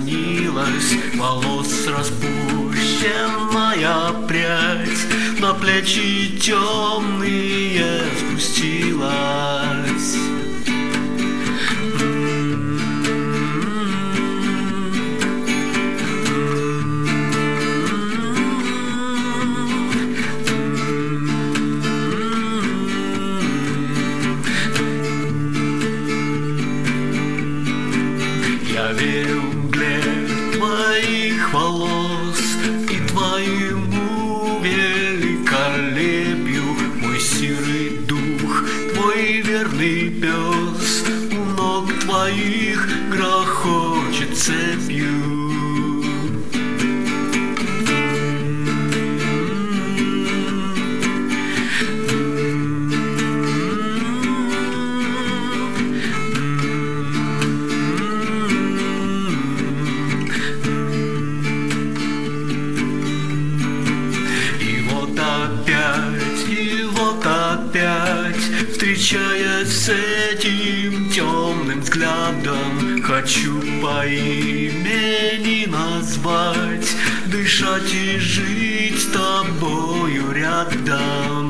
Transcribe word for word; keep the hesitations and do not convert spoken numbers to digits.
снилась, волос распущенная прядь на плечи темные спустилась. Я верю мгле твоих волос и твоему великолепию, мой сирый дух, твой верный пес, у ног твоих грохочет цепью. И вот опять, встречаясь с этим темным взглядом, хочу по имени назвать, дышать и жить с тобою рядом.